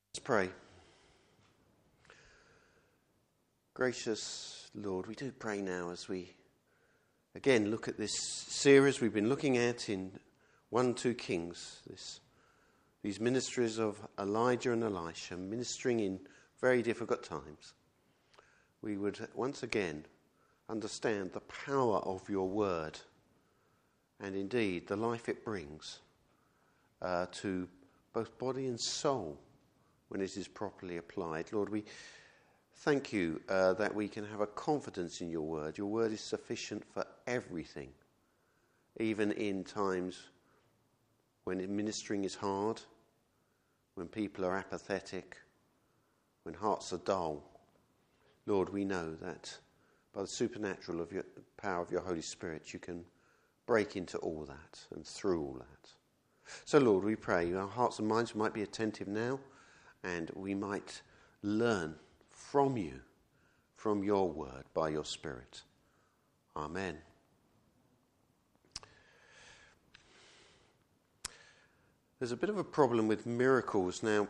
Let's pray. Gracious Lord, we do pray now as we again look at this series we've been looking at in 1 and 2 Kings, these ministries of Elijah and Elisha ministering in very difficult times. We would once again understand the power of your word and indeed the life it brings to both body and soul when it is properly applied. Lord, we thank you that we can have a confidence in your word. Your word is sufficient for everything, even in times when ministering is hard, when people are apathetic, when hearts are dull. Lord, we know that by the supernatural of your power of your Holy Spirit, you can break into all that and through all that. So, Lord, we pray our hearts and minds might be attentive now, and we might learn from you, from your word, by your Spirit. Amen. There's a bit of a problem with miracles. Now,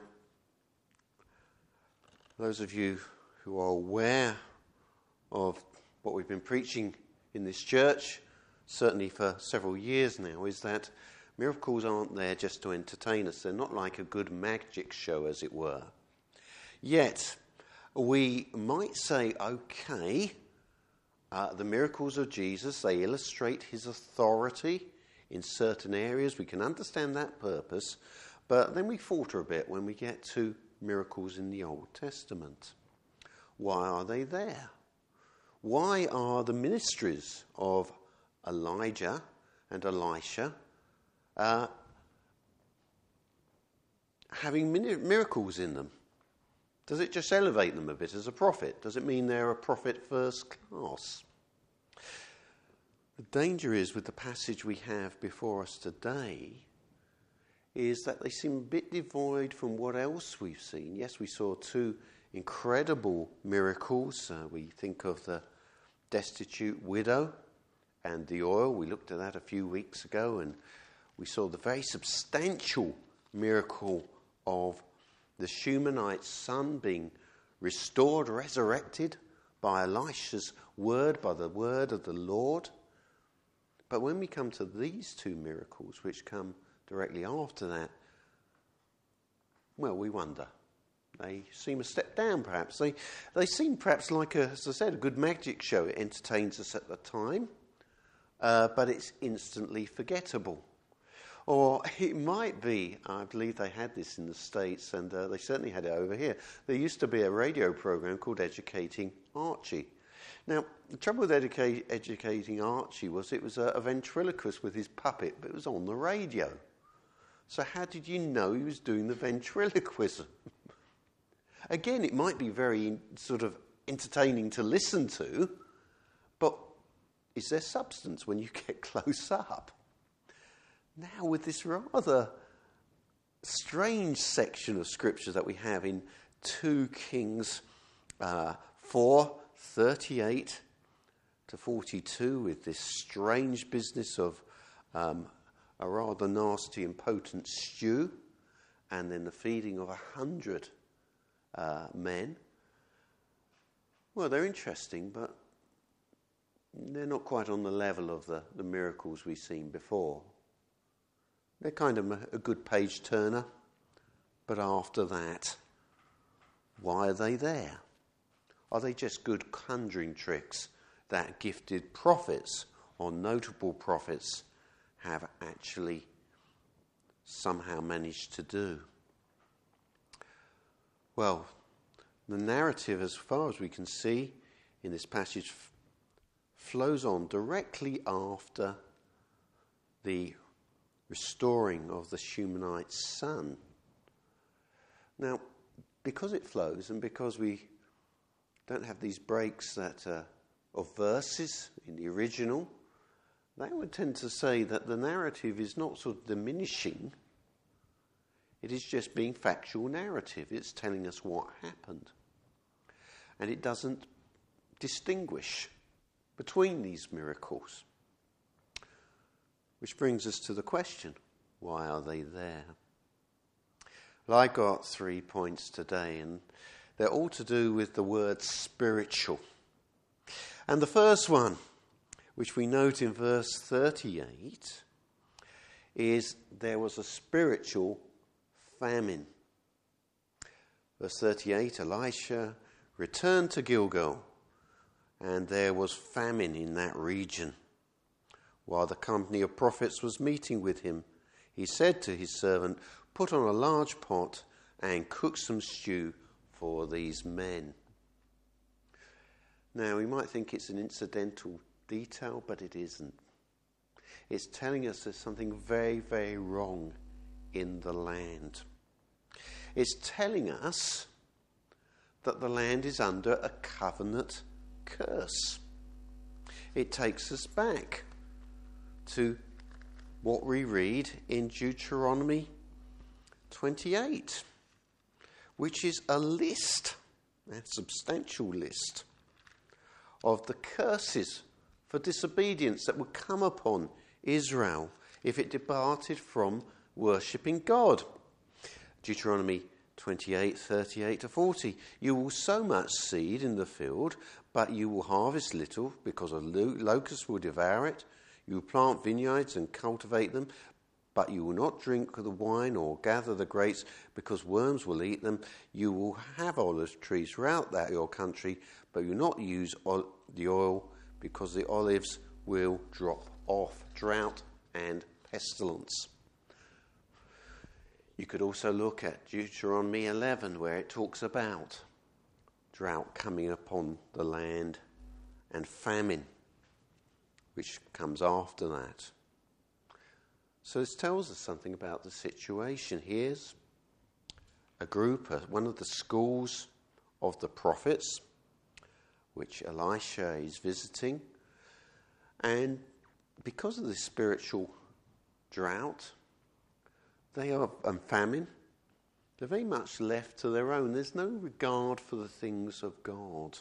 those of you who are aware of what we've been preaching in this church, certainly for several years now, is that miracles aren't there just to entertain us. They're not like a good magic show, as it were. Yet, we might say, okay, the miracles of Jesus, they illustrate his authority in certain areas. We can understand that purpose, but then we falter a bit when we get to miracles in the Old Testament. Why are they there? Why are the ministries of Elijah and Elisha having miracles in them? Does it just elevate them a bit as a prophet? Does it mean they're a prophet first class? The danger is with the passage we have before us today is that they seem a bit devoid from what else we've seen. Yes, we saw 2 incredible miracles. We think of the destitute widow and the oil. We looked at that a few weeks ago, and we saw the very substantial miracle of the Shunammite's son being restored, resurrected by Elisha's word, by the word of the Lord. But when we come to these 2 miracles, which come directly after that, well, we wonder. They seem a step down, perhaps. They seem perhaps like, as I said, a good magic show. It entertains us at the time, but it's instantly forgettable. Or it might be, I believe they had this in the States, and they certainly had it over here. There used to be a radio program called Educating Archie. Now, the trouble with Educating Archie was it was a ventriloquist with his puppet, but it was on the radio. So how did you know he was doing the ventriloquism? Again, it might be very sort of entertaining to listen to, but is there substance when you get close up? Now, with this rather strange section of Scripture that we have in 2 Kings 4:38 to 42, with this strange business of a rather nasty and potent stew, and then the feeding of 100 men. Well, they're interesting, but they're not quite on the level of the miracles we've seen before. They're kind of a good page turner, but after that, why are they there? Are they just good conjuring tricks that gifted prophets or notable prophets have actually somehow managed to do? Well, the narrative, as far as we can see in this passage, flows on directly after the restoring of the Shunammite's son. Now, because it flows and because we don't have these breaks that of verses in the original, they would tend to say that the narrative is not sort of diminishing. It is just being factual narrative. It's telling us what happened. And it doesn't distinguish between these miracles. Which brings us to the question, why are they there? Well, I got 3 points today, and they're all to do with the word spiritual. And the first one, which we note in verse 38, is there was a spiritual famine. Verse 38, Elisha returned to Gilgal, and there was famine in that region. While the company of prophets was meeting with him, he said to his servant, "Put on a large pot and cook some stew for these men." Now, we might think it's an incidental detail, but it isn't. It's telling us there's something very, very wrong in the land. It's telling us that the land is under a covenant curse. It takes us back to what we read in Deuteronomy 28, which is a list, a substantial list, of the curses for disobedience that would come upon Israel if it departed from worshipping God. Deuteronomy 28, 38 to 40. You will sow much seed in the field, but you will harvest little, because a locust will devour it. You will plant vineyards and cultivate them, but you will not drink the wine or gather the grapes, because worms will eat them. You will have olive trees throughout your country, but you will not use the oil, because the olives will drop off. Drought and pestilence. You could also look at Deuteronomy 11, where it talks about drought coming upon the land and famine, which comes after that. So this tells us something about the situation. Here's a group, one of the schools of the prophets, which Elisha is visiting. And because of this spiritual drought, they are famine. They're very much left to their own. There's no regard for the things of God.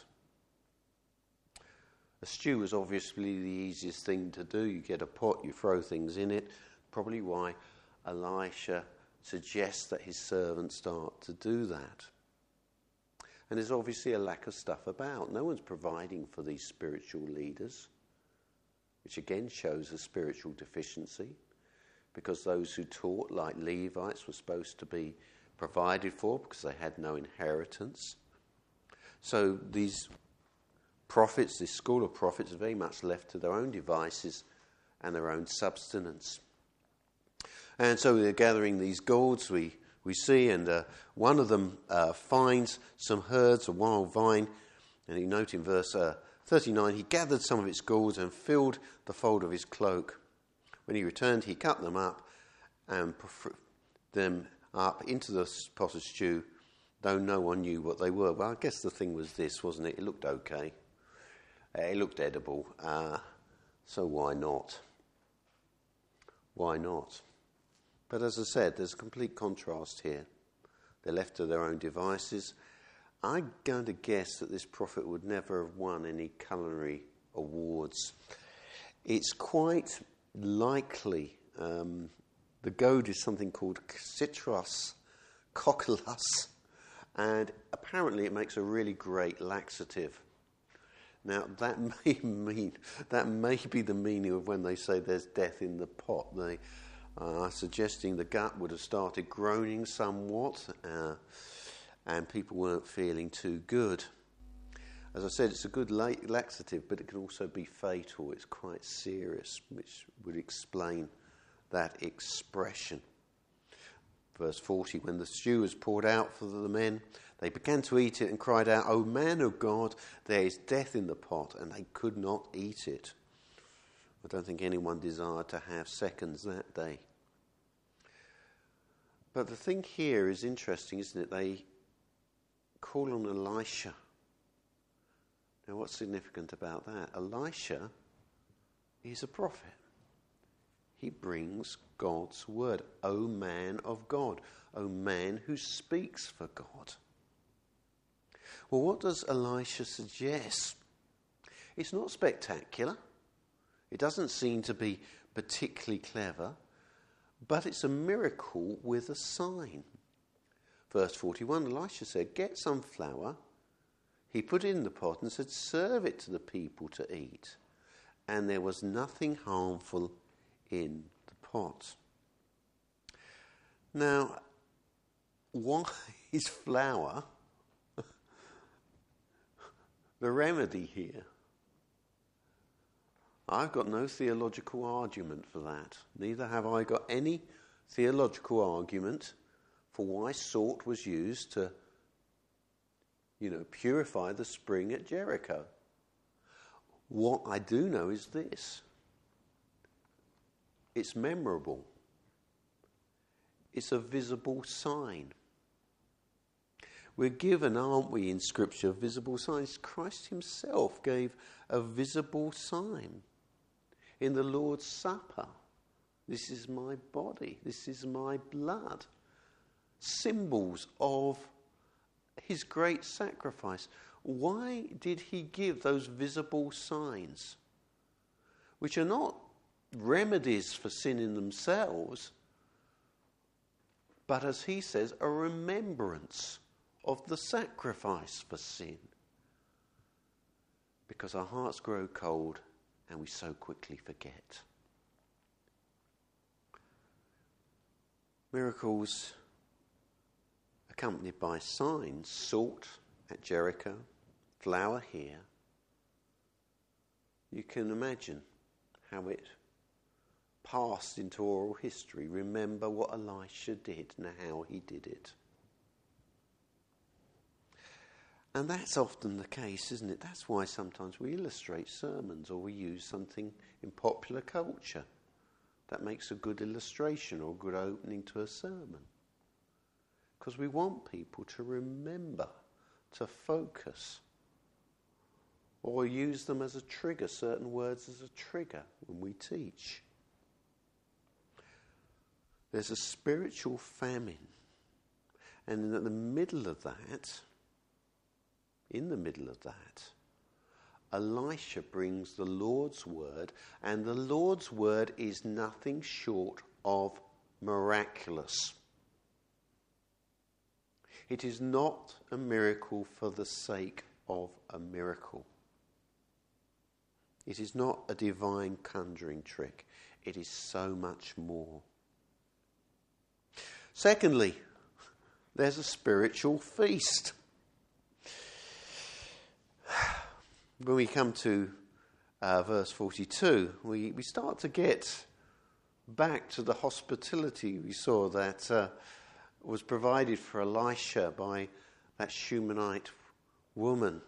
A stew is obviously the easiest thing to do. You get a pot, you throw things in it. Probably why Elisha suggests that his servants start to do that. And there's obviously a lack of stuff about. No one's providing for these spiritual leaders, which again shows a spiritual deficiency, because those who taught, like Levites, were supposed to be provided for because they had no inheritance. So these prophets, this school of prophets, are very much left to their own devices and their own subsistence. And so they're gathering these gourds, we see, and one of them finds some herds, a wild vine, and you note in verse 39, he gathered some of its gourds and filled the fold of his cloak. When he returned, he cut them up and put them up into the pot of stew, though no one knew what they were. Well, I guess the thing was this, wasn't it? It looked okay. It looked edible. So why not? Why not? But as I said, there's a complete contrast here. They're left to their own devices. I'm going to guess that this prophet would never have won any culinary awards. It's quite likely the goad is something called Citrus coculus, and apparently it makes a really great laxative. Now that may be the meaning of when they say there's death in the pot. They are suggesting the gut would have started groaning somewhat, and people weren't feeling too good. As I said, it's a good laxative, but it can also be fatal. It's quite serious, which would explain that expression. Verse 40, when the stew was poured out for the men, they began to eat it and cried out, "O man of God, there is death in the pot," and they could not eat it. I don't think anyone desired to have seconds that day. But the thing here is interesting, isn't it? They call on Elisha. Now, what's significant about that? Elisha is a prophet. He brings God's word. O man of God. O man who speaks for God. Well, what does Elisha suggest? It's not spectacular. It doesn't seem to be particularly clever, but it's a miracle with a sign. verse 41, Elisha said, "Get some flour." He put it in the pot and said, "Serve it to the people to eat." And there was nothing harmful in the pot. Now, why is flour the remedy here? I've got no theological argument for that. Neither have I got any theological argument for why salt was used to, purify the spring at Jericho. What I do know is this. It's memorable. It's a visible sign. We're given, aren't we, in Scripture, visible signs. Christ himself gave a visible sign in the Lord's Supper. This is my body. This is my blood. Symbols of his great sacrifice. Why did he give those visible signs, which are not remedies for sin in themselves, but, as he says, a remembrance of the sacrifice for sin? Because our hearts grow cold and we so quickly forget. Miracles accompanied by signs: salt at Jericho, flour here. You can imagine how it passed into oral history. Remember what Elisha did and how he did it. And that's often the case, isn't it? That's why sometimes we illustrate sermons, or we use something in popular culture that makes a good illustration or a good opening to a sermon. Because we want people to remember, to focus, or use them as a trigger, certain words as a trigger when we teach. There's a spiritual famine. And in the middle of that, Elisha brings the Lord's word, and the Lord's word is nothing short of miraculous. It is not a miracle for the sake of a miracle. It is not a divine conjuring trick. It is so much more. Secondly, there's a spiritual feast. When we come to verse 42, we start to get back to the hospitality we saw that was provided for Elisha by that Shunammite woman.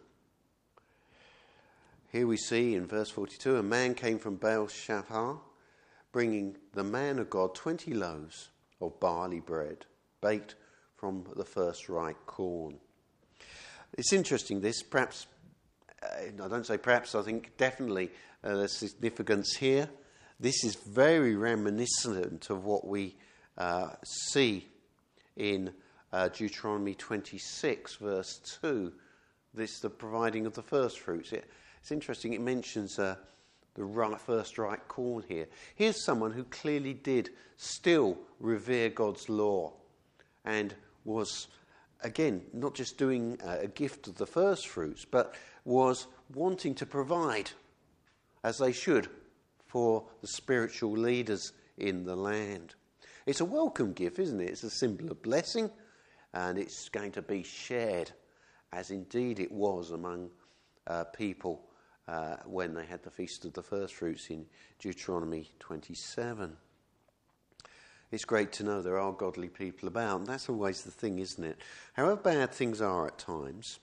Here we see in verse 42, a man came from Baal-shapha, bringing the man of God 20 loaves of barley bread, baked from the first ripe corn. It's interesting, this, perhaps, I don't say perhaps, I think definitely there's significance here. This is very reminiscent of what we see in Deuteronomy 26, verse 2. This, the providing of the first fruits. It's interesting, it mentions the first ripe corn here. Here's someone who clearly did still revere God's law and was, again, not just doing a gift of the first fruits, but was wanting to provide, as they should, for the spiritual leaders in the land. It's a welcome gift, isn't it? It's a symbol of blessing, and it's going to be shared, as indeed it was among people when they had the Feast of the First Fruits in Deuteronomy 27. It's great to know there are godly people about, and that's always the thing, isn't it? However bad things are at times,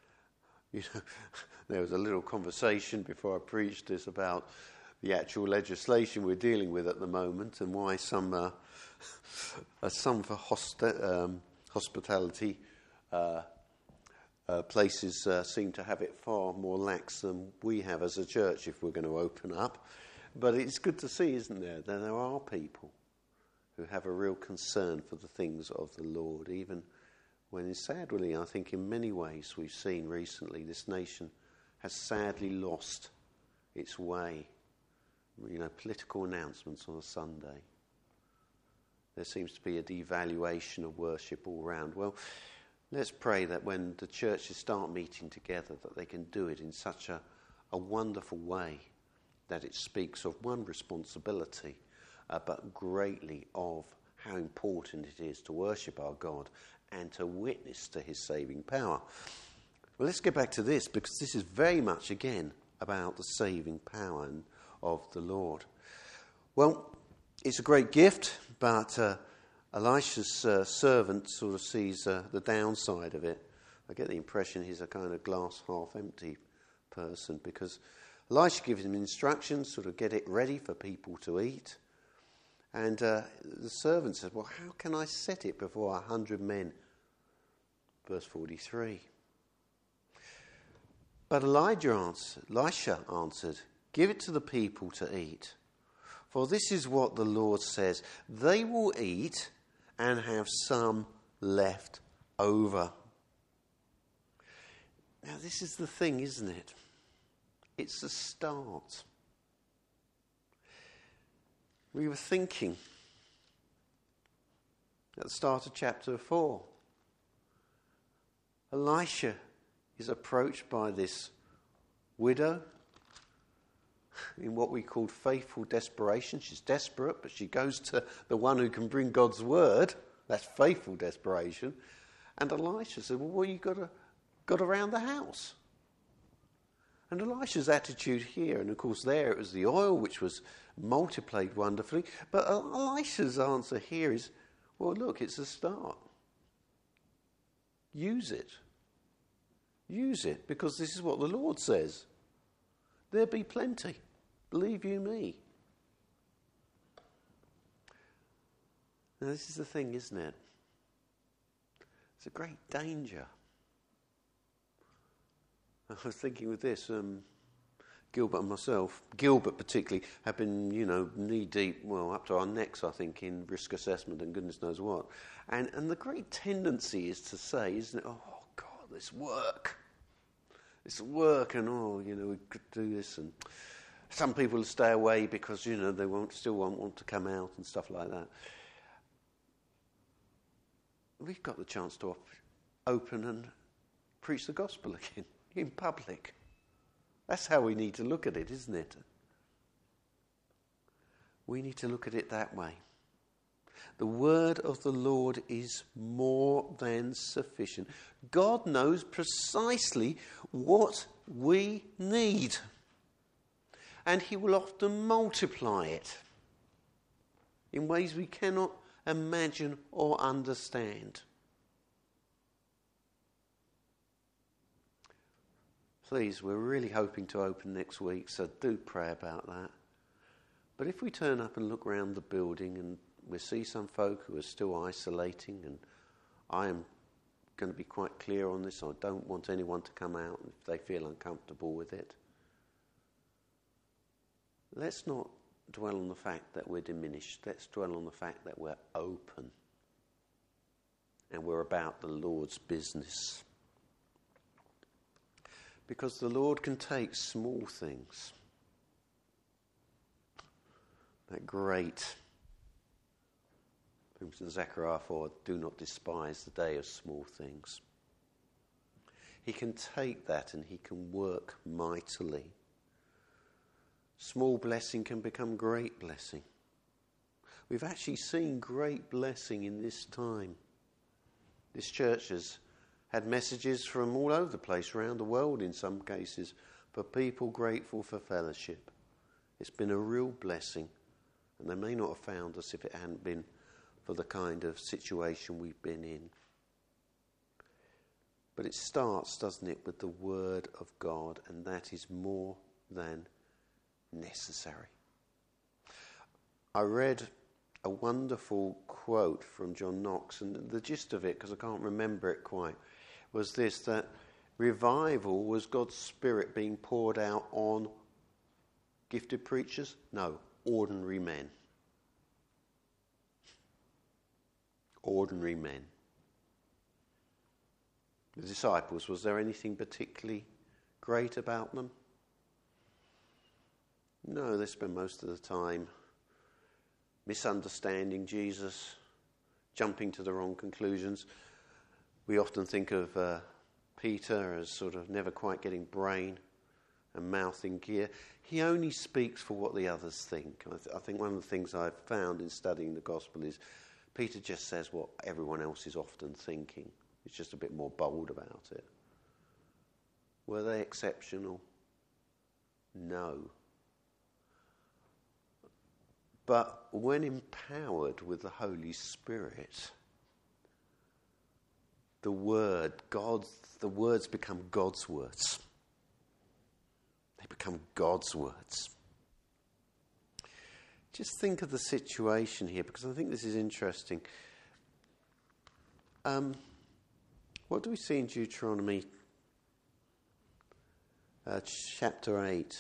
there was a little conversation before I preached this about the actual legislation we're dealing with at the moment, and why some for hospitality places seem to have it far more lax than we have as a church if we're going to open up. But it's good to see, isn't there, that there are people who have a real concern for the things of the Lord, even when, sadly, I think in many ways we've seen recently, this nation has sadly lost its way. Political announcements on a Sunday. there seems to be a devaluation of worship all round. Well, let's pray that when the churches start meeting together, that they can do it in such a wonderful way that it speaks of one responsibility, but greatly of how important it is to worship our God and to witness to his saving power. Well, let's get back to this, because this is very much, again, about the saving power of the Lord. Well, it's a great gift, but Elisha's servant sort of sees the downside of it. I get the impression he's a kind of glass half empty person, because Elisha gives him instructions, sort of get it ready for people to eat. And the servant says, well, how can I set it before 100 men? Verse 43. But Elisha answered, give it to the people to eat. For this is what the Lord says, they will eat and have some left over. Now this is the thing, isn't it? It's a start. We were thinking at the start of chapter 4, Elisha is approached by this widow in what we call faithful desperation. She's desperate, but she goes to the one who can bring God's word. That's faithful desperation. And Elisha said, well, what have you got around the house? And Elisha's attitude here, and of course there it was the oil which was multiplied wonderfully, but Elisha's answer here is, well, look, it's a start. Use it. Use it, because this is what the Lord says. There be plenty. Believe you me. Now this is the thing, isn't it? It's a great danger. I was thinking with this, Gilbert and myself, Gilbert particularly, have been, knee deep, well, up to our necks, I think, in risk assessment and goodness knows what. And the great tendency is to say, isn't it, oh, God, this work, and, we could do this. And some people stay away because, they still won't want to come out and stuff like that. We've got the chance to open and preach the gospel again in public. That's how we need to look at it, isn't it? We need to look at it that way. The word of the Lord is more than sufficient. God knows precisely what we need, and he will often multiply it in ways we cannot imagine or understand. Please, we're really hoping to open next week, so do pray about that. But if we turn up and look around the building and we see some folk who are still isolating, and I am going to be quite clear on this, I don't want anyone to come out if they feel uncomfortable with it. Let's not dwell on the fact that we're diminished. Let's dwell on the fact that we're open and we're about the Lord's business. Because the Lord can take small things, that great, from Zechariah 4, do not despise the day of small things. He can take that and he can work mightily. Small blessing can become great blessing. We've actually seen great blessing in this time. This church has had messages from all over the place, around the world in some cases, for people grateful for fellowship. It's been a real blessing, and they may not have found us if it hadn't been for the kind of situation we've been in. But it starts, doesn't it, with the Word of God, and that is more than necessary. I read a wonderful quote from John Knox, and the gist of it, because I can't remember it quite, was this, that revival was God's Spirit being poured out on gifted preachers? No, ordinary men. Ordinary men. The disciples, was there anything particularly great about them? No, they spent most of the time misunderstanding Jesus, jumping to the wrong conclusions. We often think of Peter as sort of never quite getting brain and mouth in gear. He only speaks for what the others think. I think one of the things I've found in studying the gospel is Peter just says what everyone else is often thinking. He's just a bit more bold about it. Were they exceptional? No. But when empowered with the Holy Spirit, the words become God's words. They become God's words. Just think of the situation here, because I think this is interesting. What do we see in Deuteronomy chapter 8?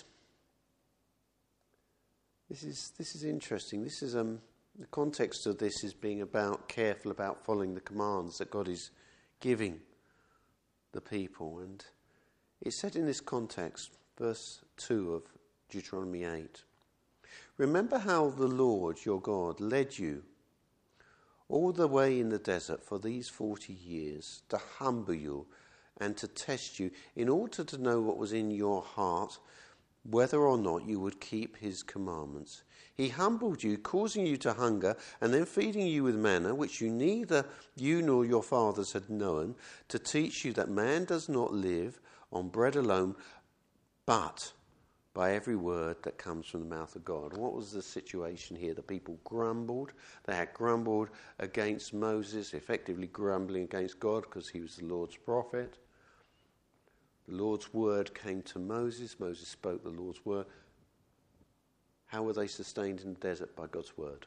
This is interesting. This is the context of this is being careful about following the commands that God is giving the people, and it's said in this context, verse 2 of Deuteronomy 8. Remember how the Lord your God led you all the way in the desert for these 40 years to humble you and to test you in order to know what was in your heart, whether or not you would keep his commandments. He humbled you, causing you to hunger, and then feeding you with manna, which neither you nor your fathers had known, to teach you that man does not live on bread alone, but by every word that comes from the mouth of God. What was the situation here? The people grumbled. They had grumbled against Moses, effectively grumbling against God because he was the Lord's prophet. The Lord's word came to Moses. Moses spoke the Lord's word. How were they sustained in the desert? By God's word.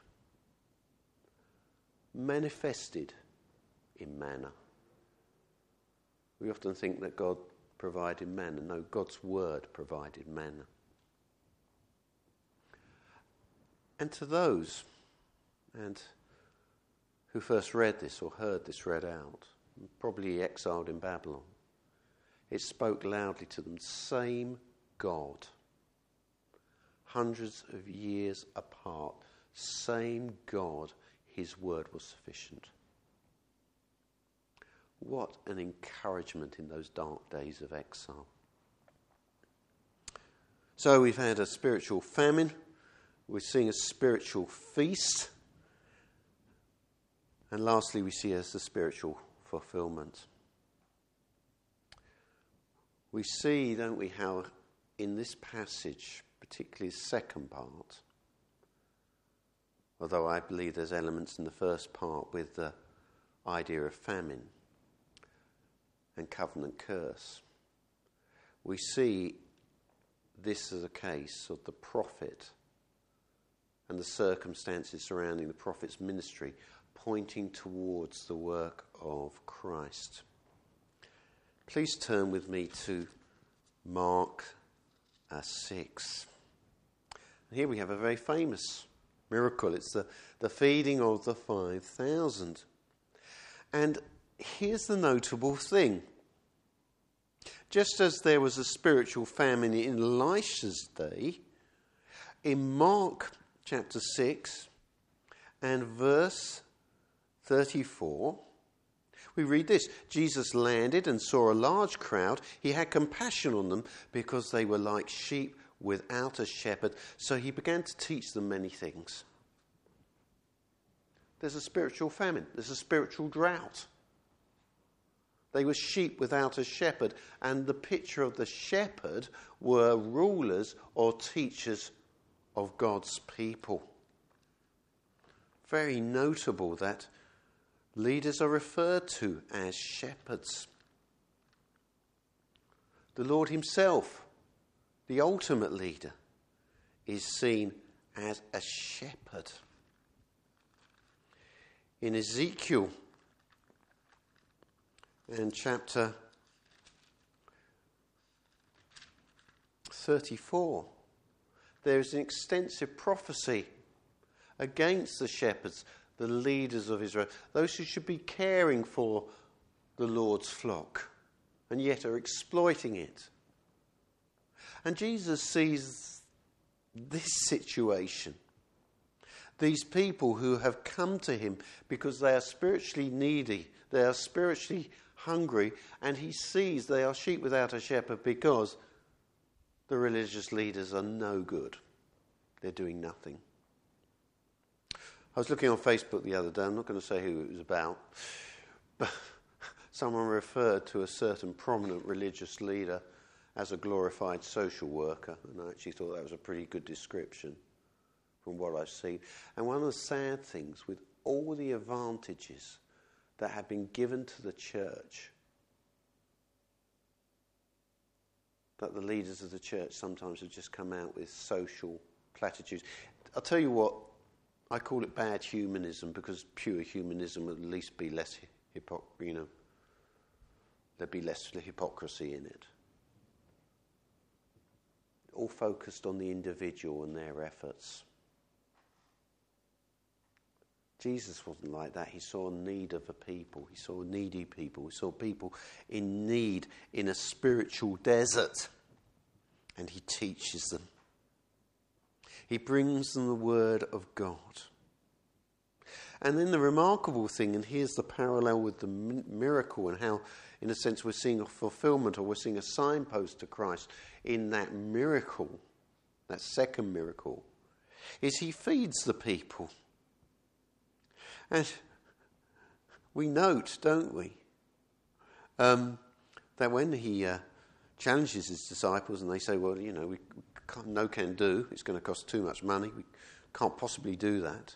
Manifested in manna. We often think that God provided manna. No, God's word provided manna. And to those who first read this or heard this read out, probably exiled in Babylon, it spoke loudly to them. Same God, hundreds of years apart, same God, his word was sufficient. What an encouragement in those dark days of exile. So we've had a spiritual famine. We're seeing a spiritual feast. And lastly, we see as the spiritual fulfillment. We see, don't we, how in this passage, particularly the second part, although I believe there's elements in the first part with the idea of famine and covenant curse, we see this as a case of the prophet and the circumstances surrounding the prophet's ministry pointing towards the work of Christ. Please turn with me to Mark 6. Here we have a very famous miracle. It's the feeding of the 5,000. And here's the notable thing. Just as there was a spiritual famine in Elisha's day, in Mark chapter 6 and verse 34, we read this. Jesus landed and saw a large crowd. He had compassion on them because they were like sheep without a shepherd. So he began to teach them many things. There's a spiritual famine. There's a spiritual drought. They were sheep without a shepherd. And the picture of the shepherd were rulers or teachers of God's people. Very notable that leaders are referred to as shepherds. The Lord himself, the ultimate leader, is seen as a shepherd. In Ezekiel and chapter 34, there is an extensive prophecy against the shepherds, the leaders of Israel, those who should be caring for the Lord's flock, and yet are exploiting it. And Jesus sees this situation, These people who have come to him because they are spiritually needy, they are spiritually hungry, and he sees they are sheep without a shepherd because the religious leaders are no good. They're doing nothing. I was looking on Facebook the other day, I'm not going to say who it was about, but someone referred to a certain prominent religious leader as a glorified social worker, and I actually thought that was a pretty good description from what I've seen. And one of the sad things, with all the advantages that have been given to the church, that the leaders of the church sometimes have just come out with social platitudes. I'll tell you what, I call it bad humanism, because pure humanism would at least be less there'd be less hypocrisy in it. All focused on the individual and their efforts. Jesus wasn't like that. He saw need of the people. He saw needy people. He saw people in need in a spiritual desert. And he teaches them. He brings them the word of God. And then the remarkable thing, and here's the parallel with the miracle and how, in a sense, we're seeing a fulfillment, or we're seeing a signpost to Christ in that miracle, that second miracle, is he feeds the people. And we note, don't we, that when he challenges his disciples and they say, well, we no can do, it's going to cost too much money, we can't possibly do that.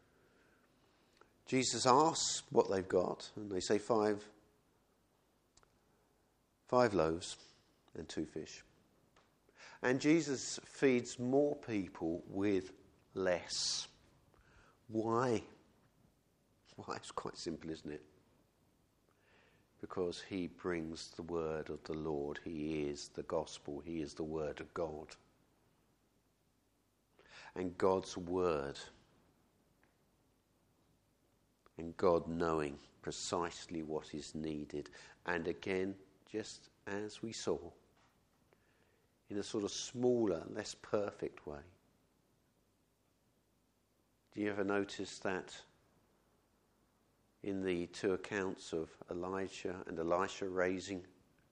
Jesus asks what they've got, and they say 5 loaves and 2 fish. And Jesus feeds more people with less. Why? Why? It's quite simple, isn't it? Because he brings the word of the Lord. He is the gospel. He is the word of God. And God's word, and God knowing precisely what is needed. And again, just as we saw, in a sort of smaller, less perfect way. Do you ever notice that in the 2 accounts of Elijah and Elisha raising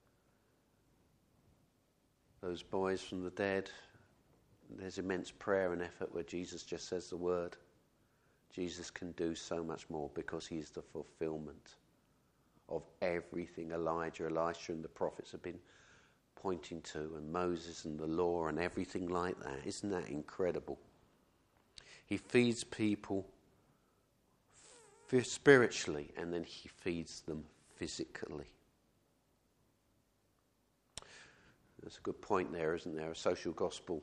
those boys from the dead, there's immense prayer and effort where Jesus just says the word. Jesus can do so much more because he is the fulfillment of everything Elijah, Elisha and the prophets have been pointing to, and Moses and the law and everything like that. Isn't that incredible? He feeds people spiritually, and then he feeds them physically. There's a good point there, isn't there? A social gospel.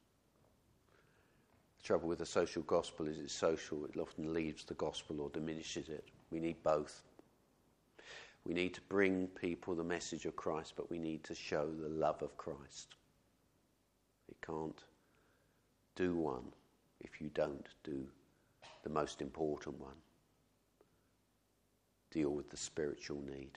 The trouble with the social gospel is it's social. It often leaves the gospel or diminishes it. We need both. We need to bring people the message of Christ, but we need to show the love of Christ. You can't do one if you don't do the most important one. Deal with the spiritual need.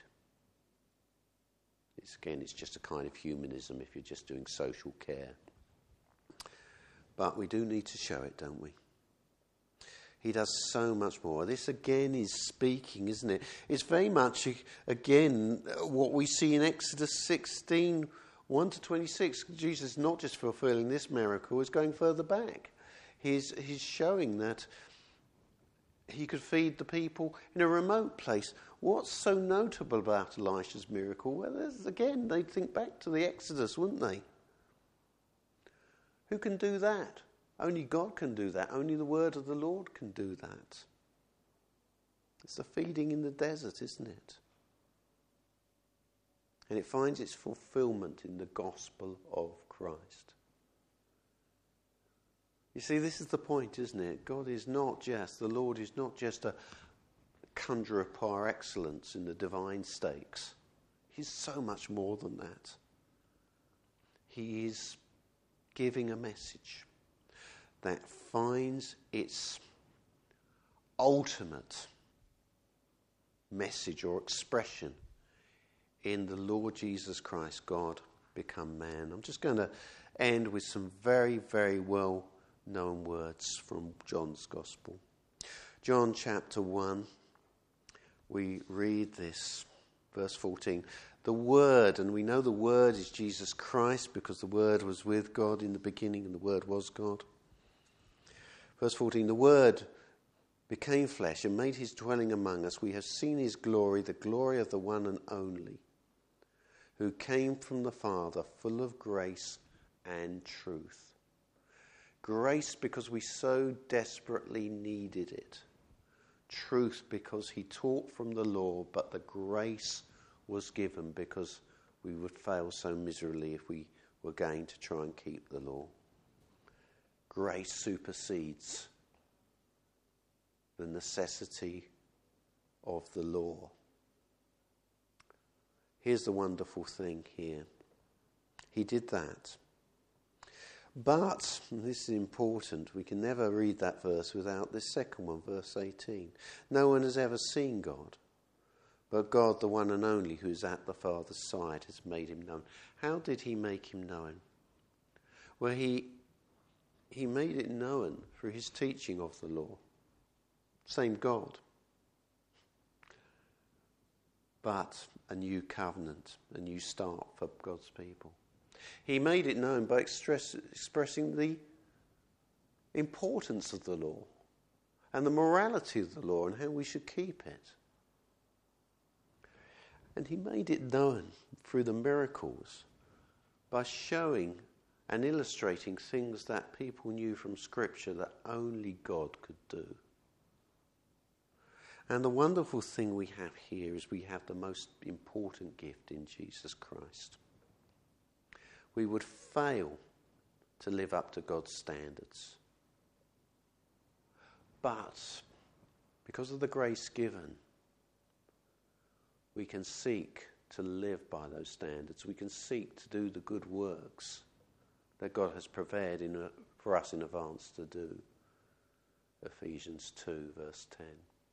It's just a kind of humanism if you're just doing social care. But we do need to show it, don't we? He does so much more. This again is speaking, isn't it? It's very much, again, what we see in Exodus 16, 1 to 26. Jesus is not just fulfilling this miracle, he's going further back. He's showing that he could feed the people in a remote place. What's so notable about Elisha's miracle? Well, again, they'd think back to the Exodus, wouldn't they? Who can do that? Only God can do that. Only the word of the Lord can do that. It's the feeding in the desert, isn't it? And it finds its fulfillment in the gospel of Christ. You see, this is the point, isn't it? God is not just, the Lord is not just a conjurer par excellence in the divine stakes. He's so much more than that. He is giving a message that finds its ultimate message or expression in the Lord Jesus Christ, God become man. I'm just going to end with some very, very well known words from John's Gospel. John chapter 1, we read this, verse 14. The Word, and we know the Word is Jesus Christ because the Word was with God in the beginning and the Word was God. Verse 14, the Word became flesh and made his dwelling among us. We have seen his glory, the glory of the one and only, who came from the Father, full of grace and truth. Grace because we so desperately needed it. Truth because he taught from the law, but the grace was given because we would fail so miserably if we were going to try and keep the law. Grace supersedes the necessity of the law. Here's the wonderful thing here. He did that. But, and this is important, we can never read that verse without this second one, verse 18. No one has ever seen God, but God, the one and only, who is at the Father's side, has made him known. How did he make him known? Well, he made it known through his teaching of the law. Same God. But a new covenant, a new start for God's people. He made it known by expressing the importance of the law and the morality of the law and how we should keep it. And he made it known through the miracles by showing and illustrating things that people knew from Scripture that only God could do. And the wonderful thing we have here is we have the most important gift in Jesus Christ. We would fail to live up to God's standards. But because of the grace given, we can seek to live by those standards. We can seek to do the good works that God has prepared for us in advance to do. Ephesians 2, verse 10.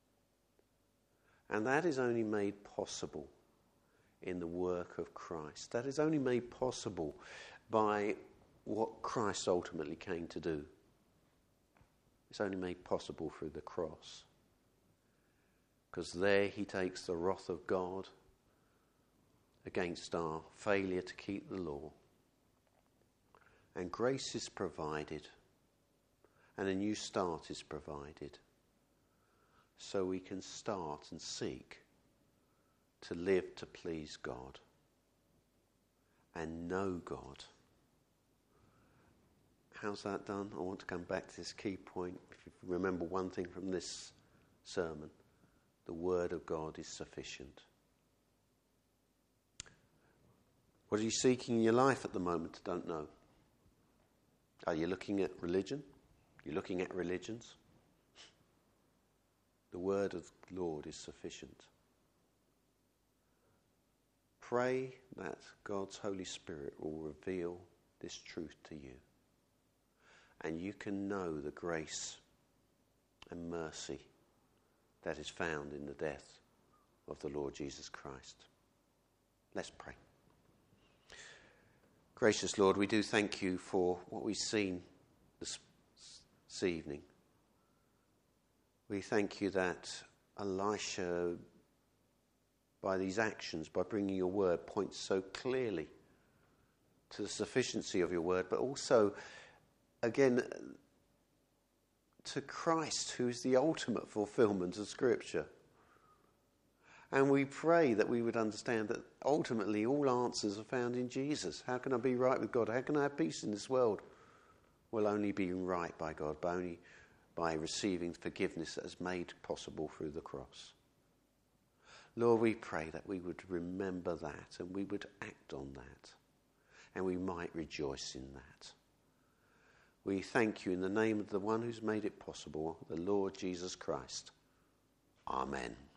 And that is only made possible in the work of Christ. That is only made possible by what Christ ultimately came to do. It's only made possible through the cross. Because there he takes the wrath of God against our failure to keep the law. And grace is provided. And a new start is provided. So we can start and seek to live to please God and know God. How's that done? I want to come back to this key point. If you remember one thing from this sermon, the Word of God is sufficient. What are you seeking in your life at the moment? I don't know. Are you looking at religion? You're looking at religions? The Word of the Lord is sufficient. Pray that God's Holy Spirit will reveal this truth to you. And you can know the grace and mercy that is found in the death of the Lord Jesus Christ. Let's pray. Gracious Lord, we do thank you for what we've seen this evening. We thank you that Elisha, by these actions, by bringing your word, points so clearly to the sufficiency of your word, but also, again, to Christ, who is the ultimate fulfillment of Scripture. And we pray that we would understand that ultimately all answers are found in Jesus. How can I be right with God? How can I have peace in this world? Well, only being right by God, but only by receiving forgiveness that is made possible through the cross. Lord, we pray that we would remember that and we would act on that and we might rejoice in that. We thank you in the name of the one who's made it possible, the Lord Jesus Christ. Amen.